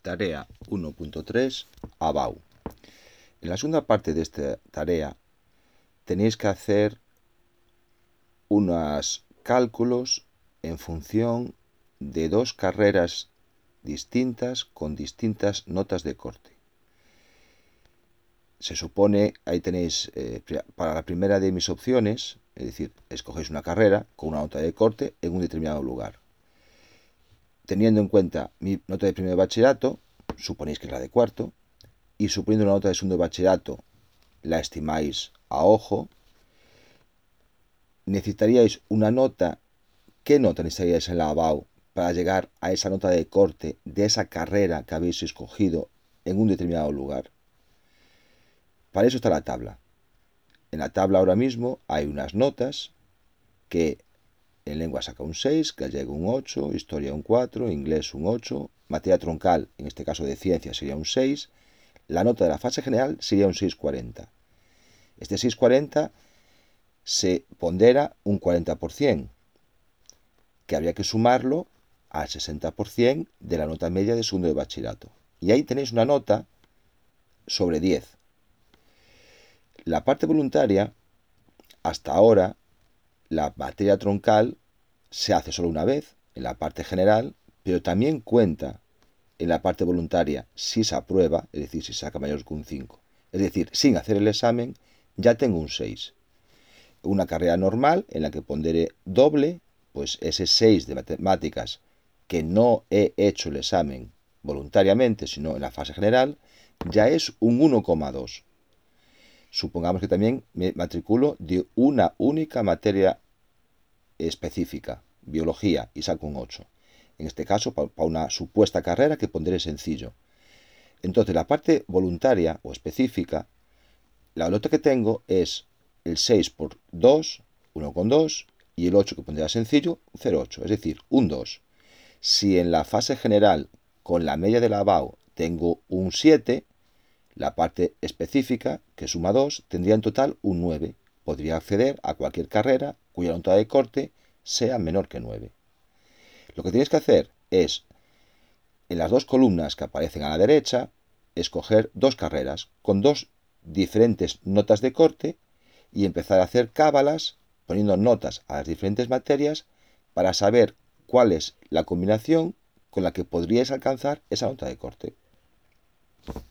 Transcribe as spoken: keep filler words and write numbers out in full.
Tarea uno punto tres, A B A U. En la segunda parte de esta tarea tenéis que hacer unos cálculos en función de dos carreras distintas con distintas notas de corte. Se supone, ahí tenéis, eh, para la primera de mis opciones, es decir, escogéis una carrera con una nota de corte en un determinado lugar. Teniendo en cuenta mi nota de primero de bachillerato, suponéis que es la de cuarto, y suponiendo una nota de segundo de bachillerato, la estimáis a ojo, necesitaríais una nota. ¿Qué nota necesitaríais en la A B A U para llegar a esa nota de corte de esa carrera que habéis escogido en un determinado lugar? Para eso está la tabla. En la tabla ahora mismo hay unas notas que en lengua saca un seis, gallego un ocho, historia un cuatro, inglés un ocho, materia troncal, en este caso de ciencia, sería un seis, la nota de la fase general sería un seis cuarenta. Este seis cuarenta se pondera un cuarenta por ciento, que habría que sumarlo al sesenta por ciento de la nota media de segundo de bachillerato. Y ahí tenéis una nota sobre diez. La parte voluntaria, hasta ahora, la materia troncal se hace solo una vez, en la parte general, pero también cuenta en la parte voluntaria si se aprueba, es decir, si saca mayor que un cinco. Es decir, sin hacer el examen, ya tengo un seis. Una carrera normal en la que pondere doble, pues ese seis de matemáticas que no he hecho el examen voluntariamente, sino en la fase general, ya es un uno coma dos. Supongamos que también me matriculo de una única materia específica, biología, y saco un ocho. En este caso, para una supuesta carrera que pondré sencillo. Entonces, la parte voluntaria o específica, la nota que tengo es el seis por dos, uno coma dos, y el ocho que pondrá sencillo, cero coma ocho, es decir, un dos. Si en la fase general, con la media de la A B A U, tengo un siete, la parte específica, que suma dos, tendría en total un nueve. Podría acceder a cualquier carrera cuya nota de corte sea menor que nueve. Lo que tienes que hacer es, en las dos columnas que aparecen a la derecha, escoger dos carreras con dos diferentes notas de corte y empezar a hacer cábalas poniendo notas a las diferentes materias para saber cuál es la combinación con la que podríais alcanzar esa nota de corte.